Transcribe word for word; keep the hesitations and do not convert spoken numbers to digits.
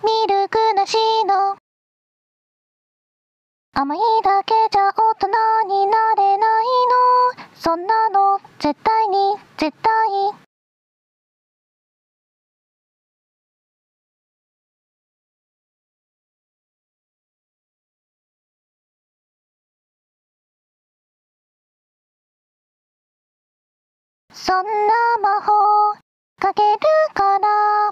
ミルクなしの甘いだけじゃ大人になれないの。そんなの絶対に絶対。そんな魔法かけるから